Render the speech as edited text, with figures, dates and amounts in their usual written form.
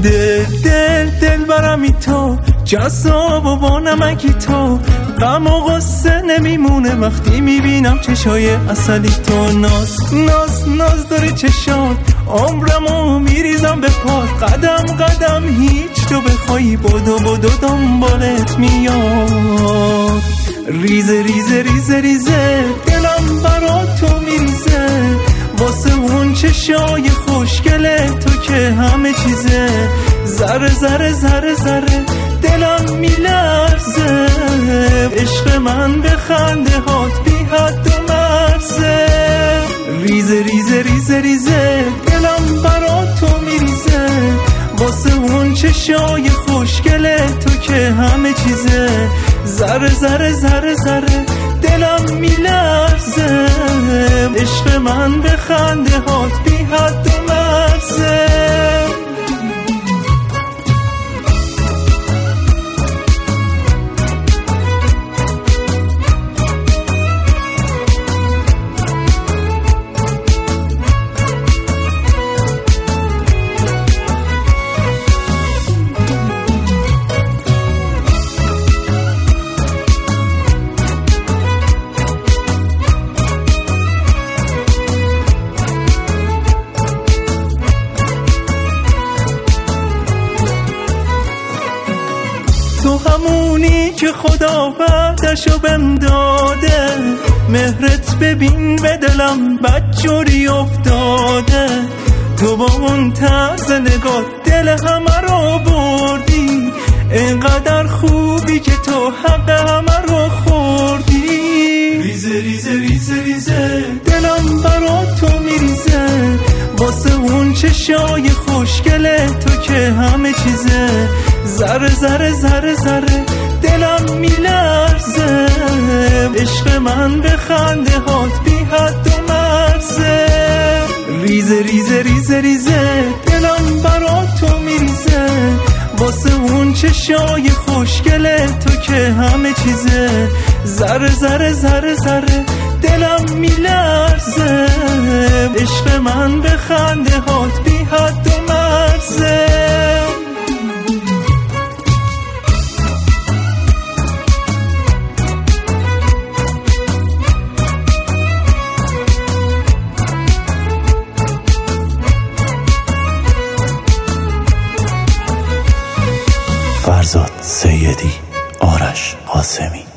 دل برمی تو جذاب و با نمکی تو، غم و غصه نمیمونه وقتی میبینم چشای اصلی تو. ناز داری چشات، عمرمو میریزم به پات، قدم هیچ تو بخوایی بدو دنبالت میاد. ریزه دلم برا تو میریزه، واسه اون چشای خوشگله تو که همه چیزه. ذره دلم میلرزه، عشق من به خنده هات بی حد و مرزه. ریزه دلم برا تو میریزه، واسه اون چشای خوشگله تو که همه چیزه. ذره دلم میلرزه، عشق من به خنده هات بی حد و مرزه. تو همونی که خدا بعدشو بهم داده، مهرت ببین به دلم بدجوری افتاده. تو با اون طرز نگاه دل همه رو بردی، اینقدر خوبی که تو حق همه رو خوردی. ریزه دلم برا تو میریزه، واسه اون چشای خوشگله تو که همه چیزه. ذره دلم میلرزه، عشق من به خنده هات بی حد و مرزه. ریزه دلم برا تو میریزه، واسه اون چشای خوشگله تو که همه چیزه. ذره دلم میلرزه، عشق من به خنده هات بی حد و مرزه. فرزاد سیدی، آرش قاسمی.